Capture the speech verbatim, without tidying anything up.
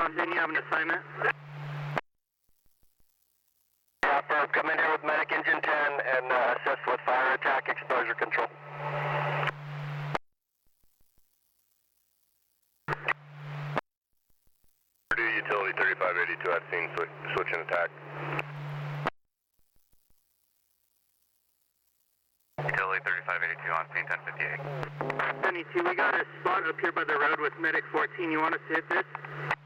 ten, you have an assignment? Copper, come in here with medic engine ten and uh, assist with fire attack exposure control. Purdue Utility thirty-five eighty-two at scene, switch, switch and attack. Utility thirty-five eighty-two on scene ten fifty-eight. seventy-two, we got a spot up here by the road with medic fourteen. You want us to hit this?